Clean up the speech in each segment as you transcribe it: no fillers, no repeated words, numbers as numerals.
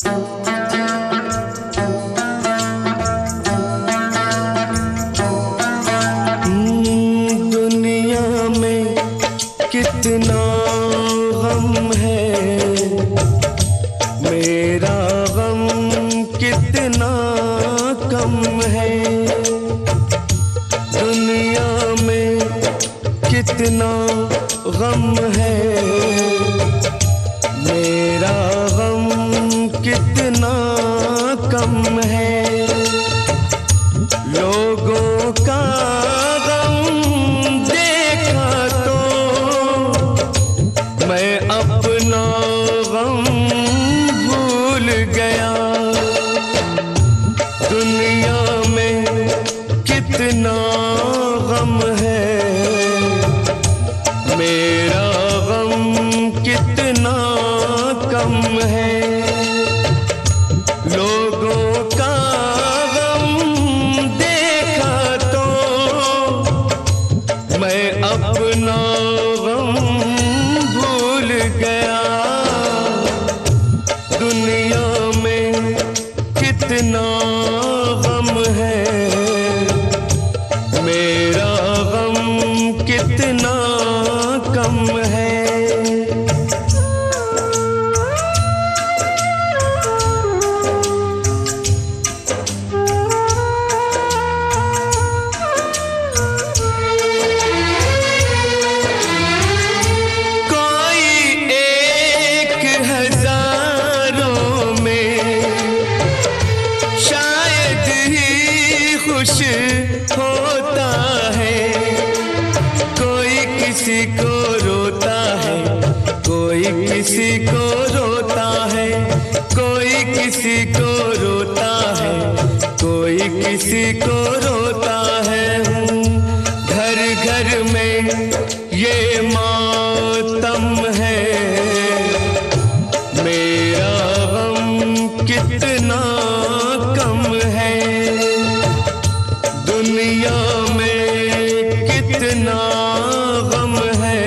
दुनिया में कितना गम है, मेरा गम कितना कम है। दुनिया में कितना गम है, मेरा गम कितना कम है। लोगों का गम देखा तो मैं अपना गम भूल गया। दुनिया में कितना गम है, मेरा गम कितना कम है। लोगों का गम देखा तो मैं अपना गम भूल गया। दुनिया में कितना गम है, मेरा गम कितना कम है। खुश होता है, कोई किसी को रोता है, कोई किसी को रोता है, कोई किसी को रोता है, कोई किसी को रोता है। घर घर में ये मातम है, मेरा गम कितना कम है। दुनिया में कितना गम है,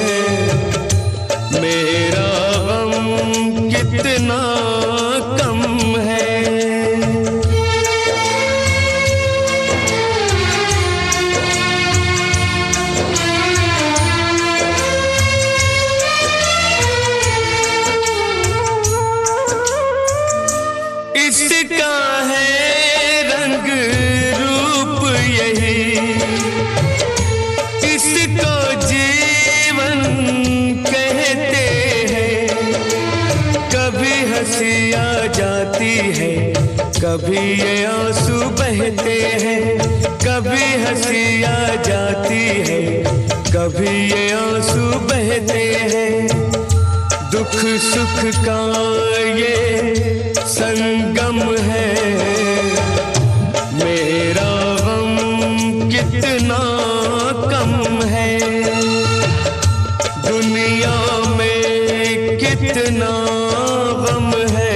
मेरा गम कितना कम है। इसका है रंग रूप यही, इसको जीवन कहते हैं। कभी हंसी आ जाती है, कभी ये आंसू बहते हैं। कभी हंसी आ जाती है, कभी ये आंसू बहते हैं। दुख सुख का ये संगम है, मेरा गम कितना कम है। दुनिया में कितना गम है,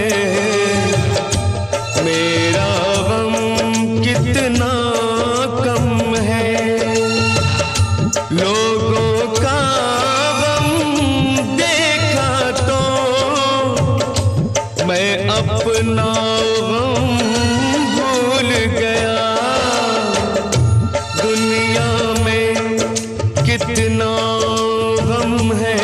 मेरा गम कितना कम है। लोगों का गम देखा तो मैं अपना गम भूल गया। दुनिया में कितना गम है,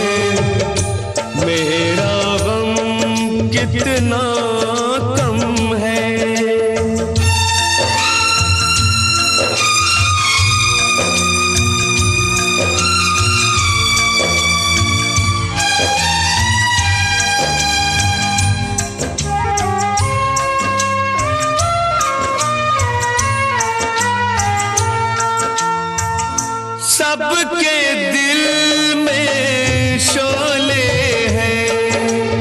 मेरा गम कितना कम है। सबके दिल में शोले हैं,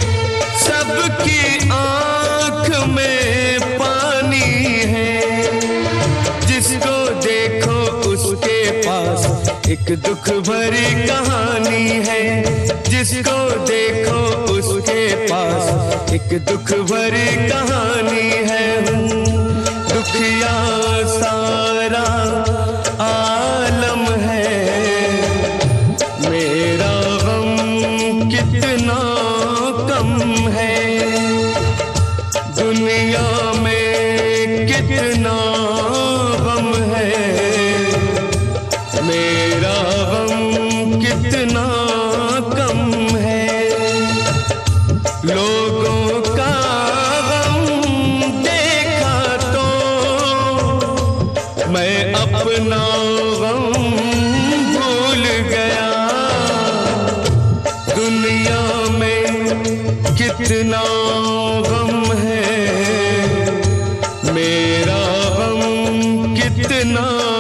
सबकी आँख में पानी है। जिसको देखो उसके पास एक दुख भरी कहानी है। जिसको देखो उसके पास एक दुख भरी कहानी है। दुखिया सारा आलम है, मेरा गम कितना कम है। दुनिया में कितना गम है, मेरा गम कितना कम है। लोगों का गम देखा तो मैं अपना गम भूल गया। दुनिया में कितना गम है, मेरा गम कितना